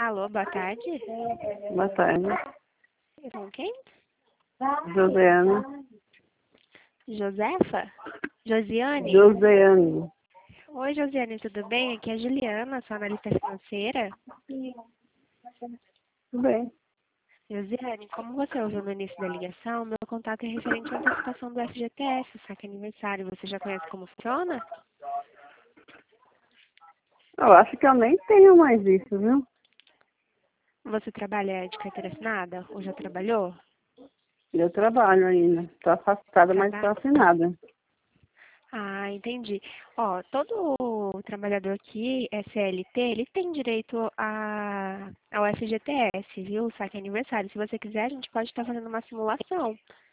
Alô, boa tarde. Boa tarde. Com quem? Joseana. Josefa? Josiane? Joseane. Oi, Josiane, tudo bem? Aqui é a Juliana, sua analista financeira. Tudo bem. Josiane, como você ouviu no início da ligação, meu contato é referente à antecipação do FGTS, o saque aniversário. Você já conhece como funciona? Eu acho que eu nem tenho mais isso, viu? Você trabalha de carteira assinada ou já trabalhou? Eu trabalho ainda. Estou afastada, mas estou assinada. Ah, entendi. Ó, todo trabalhador aqui, CLT, ele tem direito ao FGTS, viu? O saque aniversário. Se você quiser, a gente pode estar fazendo uma simulação.